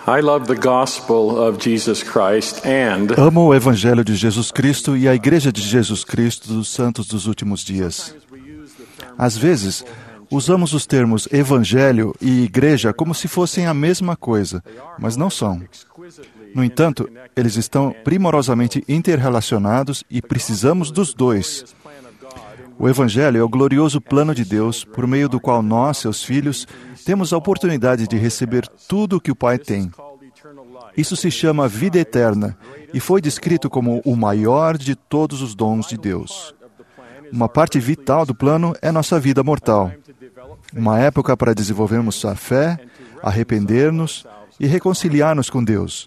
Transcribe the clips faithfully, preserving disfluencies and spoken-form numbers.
I love the gospel of Jesus Christ and Amo o Evangelho de Jesus Cristo e a Igreja de Jesus Cristo dos Santos dos Últimos Dias. Às vezes, usamos os termos Evangelho e Igreja como se fossem a mesma coisa, mas não são. No entanto, eles estão primorosamente interrelacionados e precisamos dos dois. O Evangelho é o glorioso plano de Deus, por meio do qual nós, seus filhos, temos a oportunidade de receber tudo o que o Pai tem. Isso se chama vida eterna e foi descrito como o maior de todos os dons de Deus. Uma parte vital do plano é nossa vida mortal. Uma época para desenvolvermos a fé, arrepender-nos e reconciliar-nos com Deus.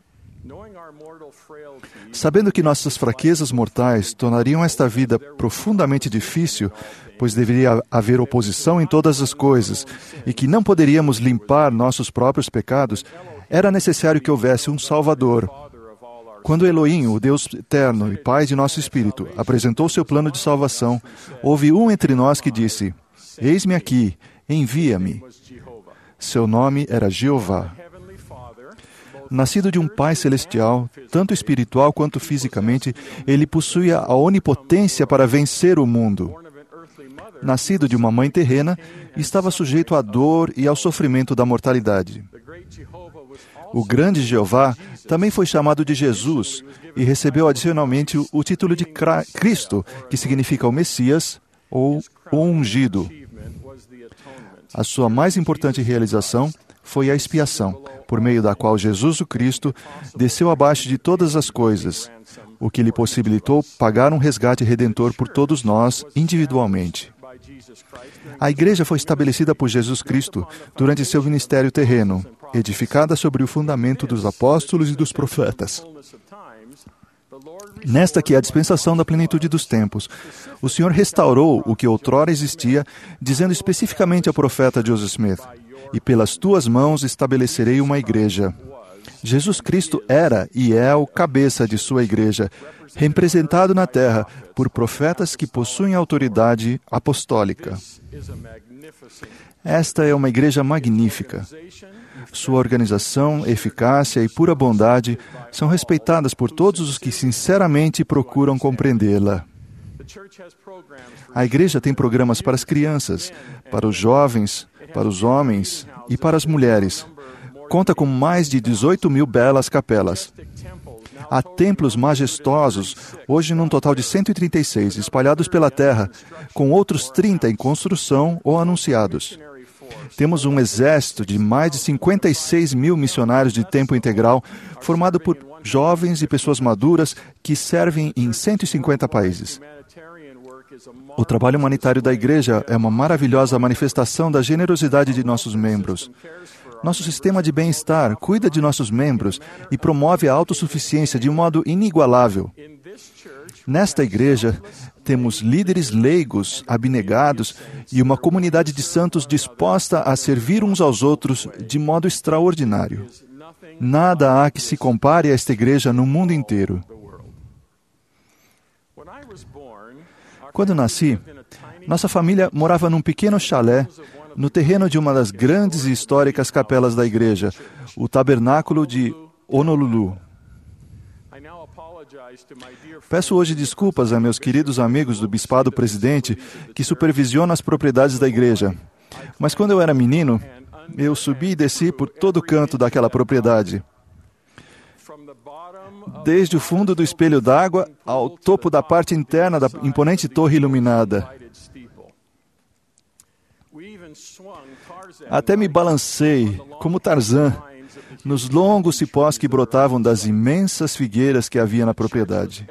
Sabendo que nossas fraquezas mortais tornariam esta vida profundamente difícil, pois deveria haver oposição em todas as coisas, e que não poderíamos limpar nossos próprios pecados, era necessário que houvesse um Salvador. Quando Elohim, o Deus eterno e Pai de nosso espírito, apresentou seu plano de salvação, houve um entre nós que disse: "Eis-me aqui, envia-me." Seu nome era Jeová. Nascido de um Pai celestial, tanto espiritual quanto fisicamente, ele possuía a onipotência para vencer o mundo. Nascido de uma mãe terrena, estava sujeito à dor e ao sofrimento da mortalidade. O grande Jeová também foi chamado de Jesus e recebeu adicionalmente o título de Cristo, que significa o Messias ou o ungido. A sua mais importante realização foi a expiação, por meio da qual Jesus o Cristo desceu abaixo de todas as coisas, o que lhe possibilitou pagar um resgate redentor por todos nós individualmente. A Igreja foi estabelecida por Jesus Cristo durante seu ministério terreno, edificada sobre o fundamento dos apóstolos e dos profetas. Nesta que é a dispensação da plenitude dos tempos, o Senhor restaurou o que outrora existia, dizendo especificamente ao profeta Joseph Smith: "E pelas tuas mãos estabelecerei uma igreja." Jesus Cristo era e é o cabeça de sua igreja, representado na terra por profetas que possuem autoridade apostólica. Esta é uma igreja magnífica. Sua organização, eficácia e pura bondade são respeitadas por todos os que sinceramente procuram compreendê-la. A igreja tem programas para as crianças, para os jovens, para os homens e para as mulheres. Conta com mais de dezoito mil belas capelas. Há templos majestosos, hoje num total de cento e trinta e seis, espalhados pela terra, com outros trinta em construção ou anunciados. Temos um exército de mais de cinquenta e seis mil missionários de tempo integral, formado por jovens e pessoas maduras que servem em cento e cinquenta países. O trabalho humanitário da Igreja é uma maravilhosa manifestação da generosidade de nossos membros. Nosso sistema de bem-estar cuida de nossos membros e promove a autossuficiência de um modo inigualável. Nesta igreja, temos líderes leigos, abnegados e uma comunidade de santos disposta a servir uns aos outros de modo extraordinário. Nada há que se compare a esta igreja no mundo inteiro. Quando nasci, nossa família morava num pequeno chalé no terreno de uma das grandes e históricas capelas da igreja, o Tabernáculo de Honolulu. Peço hoje desculpas a meus queridos amigos do Bispado Presidente que supervisionam as propriedades da igreja. Mas quando eu era menino, eu subi e desci por todo o canto daquela propriedade. Desde o fundo do espelho d'água ao topo da parte interna da imponente torre iluminada. Até me balancei, como Tarzan, nos longos cipós que brotavam das imensas figueiras que havia na propriedade.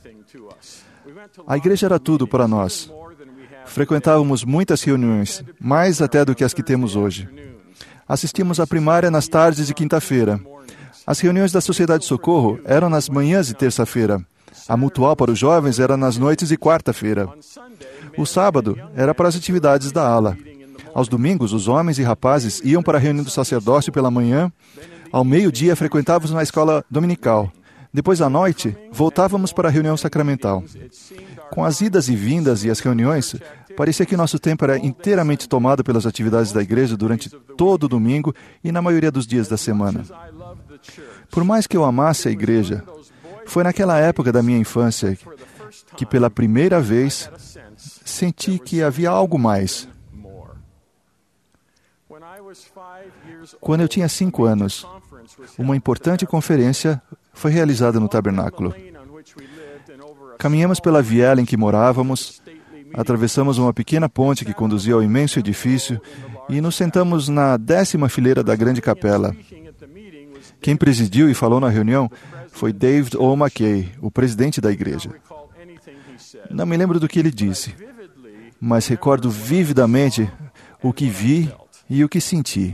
A igreja era tudo para nós. Frequentávamos muitas reuniões, mais até do que as que temos hoje. Assistimos à primária nas tardes de quinta-feira. As reuniões da Sociedade de Socorro eram nas manhãs de terça-feira. A mutual para os jovens era nas noites de quarta-feira. O sábado era para as atividades da ala. Aos domingos, os homens e rapazes iam para a reunião do sacerdócio pela manhã. Ao meio-dia, frequentávamos na escola dominical. Depois, à noite, voltávamos para a reunião sacramental. Com as idas e vindas e as reuniões, parecia que nosso tempo era inteiramente tomado pelas atividades da igreja durante todo o domingo e na maioria dos dias da semana. Por mais que eu amasse a igreja, foi naquela época da minha infância que, pela primeira vez, senti que havia algo mais. Quando eu tinha cinco anos, uma importante conferência foi realizada no tabernáculo. Caminhamos pela viela em que morávamos, atravessamos uma pequena ponte que conduzia ao imenso edifício e nos sentamos na décima fileira da grande capela. Quem presidiu e falou na reunião foi David O. McKay, o presidente da igreja. Não me lembro do que ele disse, mas recordo vividamente o que vi e o que senti.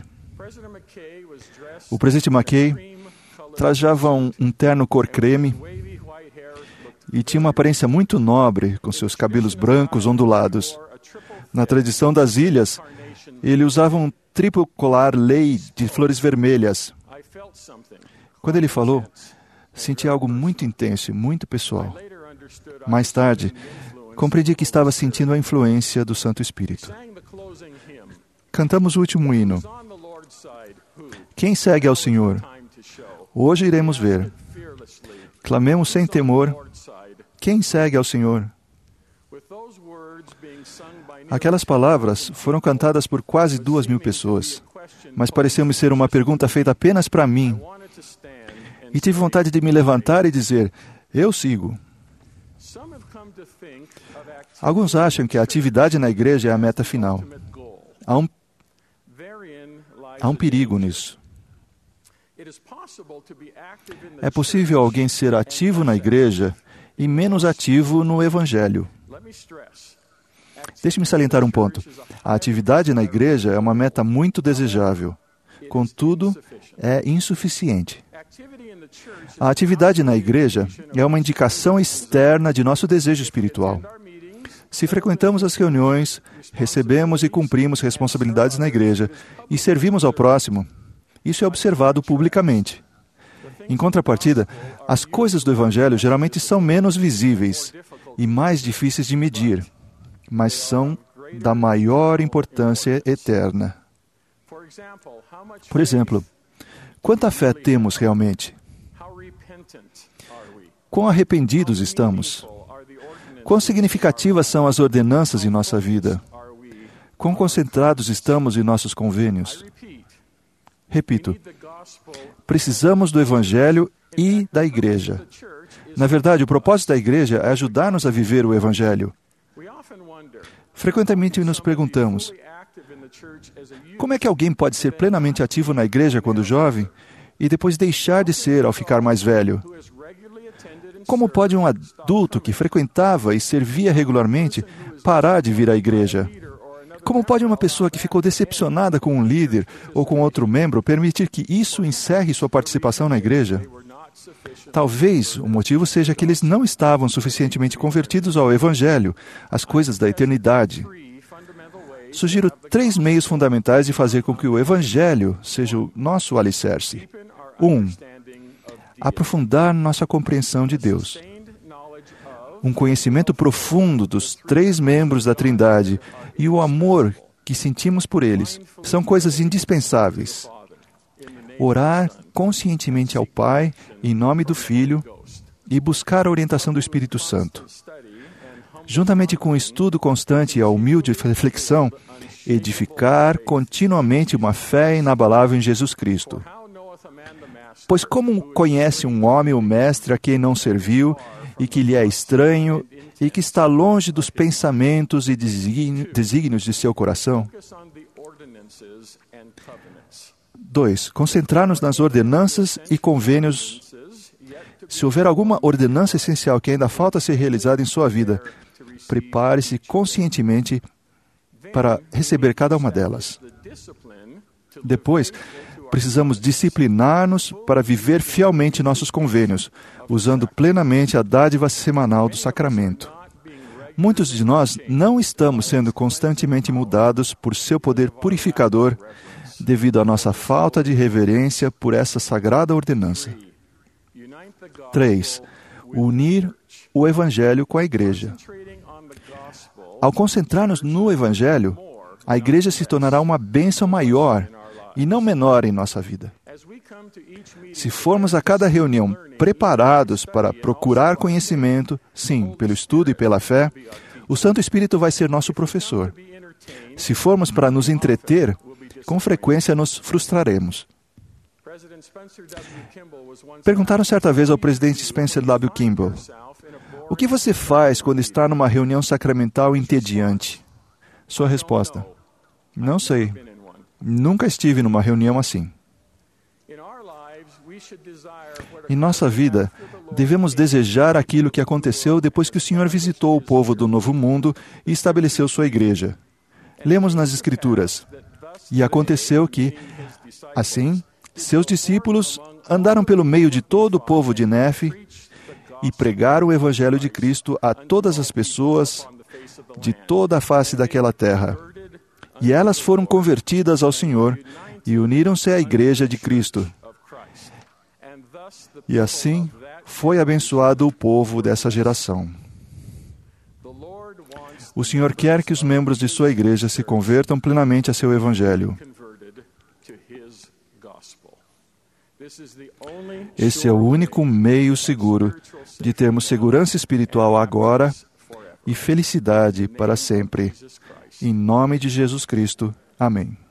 O presidente McKay trajava um, um terno cor creme e tinha uma aparência muito nobre, com seus cabelos brancos ondulados. Na tradição das ilhas, ele usava um triplo colar lei de flores vermelhas. Quando ele falou, senti algo muito intenso e muito pessoal. Mais tarde, compreendi que estava sentindo a influência do Santo Espírito. Cantamos o último hino. Quem segue ao Senhor? Hoje iremos ver. Clamemos sem temor. Quem segue ao Senhor? Aquelas palavras foram cantadas por quase duas mil pessoas, mas pareceu-me ser uma pergunta feita apenas para mim. E tive vontade de me levantar e dizer, eu sigo. Alguns acham que a atividade na igreja é a meta final. Há um, há um perigo nisso. É possível alguém ser ativo na igreja e menos ativo no Evangelho. Deixe-me salientar um ponto. A atividade na igreja é uma meta muito desejável. Contudo, é insuficiente. A atividade na igreja é uma indicação externa de nosso desejo espiritual. Se frequentamos as reuniões, recebemos e cumprimos responsabilidades na igreja e servimos ao próximo, isso é observado publicamente. Em contrapartida, as coisas do Evangelho geralmente são menos visíveis e mais difíceis de medir, mas são da maior importância eterna. Por exemplo, quanta fé temos realmente? Quão arrependidos estamos? Quão significativas são as ordenanças em nossa vida? Quão concentrados estamos em nossos convênios? Repito, precisamos do Evangelho e da igreja. Na verdade, o propósito da igreja é ajudar-nos a viver o Evangelho. Frequentemente nos perguntamos, como é que alguém pode ser plenamente ativo na igreja quando jovem e depois deixar de ser ao ficar mais velho? Como pode um adulto que frequentava e servia regularmente parar de vir à igreja? Como pode uma pessoa que ficou decepcionada com um líder ou com outro membro permitir que isso encerre sua participação na igreja? Talvez o motivo seja que eles não estavam suficientemente convertidos ao Evangelho, às coisas da eternidade. Sugiro três meios fundamentais de fazer com que o Evangelho seja o nosso alicerce. Um, aprofundar nossa compreensão de Deus. Um conhecimento profundo dos três membros da Trindade e o amor que sentimos por eles são coisas indispensáveis. Orar conscientemente ao Pai, em nome do Filho, e buscar a orientação do Espírito Santo. Juntamente com o estudo constante e a humilde reflexão, edificar continuamente uma fé inabalável em Jesus Cristo. Pois como conhece um homem o Mestre a quem não serviu, e que lhe é estranho, e que está longe dos pensamentos e desígnios de seu coração? Dois, concentrar-nos nas ordenanças e convênios. Se houver alguma ordenança essencial que ainda falta ser realizada em sua vida, prepare-se conscientemente para receber cada uma delas. Depois, precisamos disciplinar-nos para viver fielmente nossos convênios, usando plenamente a dádiva semanal do sacramento. Muitos de nós não estamos sendo constantemente mudados por seu poder purificador devido à nossa falta de reverência por essa sagrada ordenança. Três, unir o Evangelho com a igreja. Ao concentrar-nos no Evangelho, a igreja se tornará uma bênção maior e não menor em nossa vida. Se formos a cada reunião preparados para procurar conhecimento, sim, pelo estudo e pela fé, o Santo Espírito vai ser nosso professor. Se formos para nos entreter, com frequência nos frustraremos. Perguntaram certa vez ao presidente Spencer W. Kimball: o que você faz quando está numa reunião sacramental entediante? Sua resposta: não sei. Nunca estive numa reunião assim. Em nossa vida, devemos desejar aquilo que aconteceu depois que o Senhor visitou o povo do Novo Mundo e estabeleceu sua igreja. Lemos nas Escrituras: e aconteceu que, assim, seus discípulos andaram pelo meio de todo o povo de Nefe e pregaram o Evangelho de Cristo a todas as pessoas de toda a face daquela terra. E elas foram convertidas ao Senhor e uniram-se à Igreja de Cristo. E assim foi abençoado o povo dessa geração. O Senhor quer que os membros de sua igreja se convertam plenamente a seu Evangelho. Esse é o único meio seguro de termos segurança espiritual agora e felicidade para sempre. Em nome de Jesus Cristo. Amém.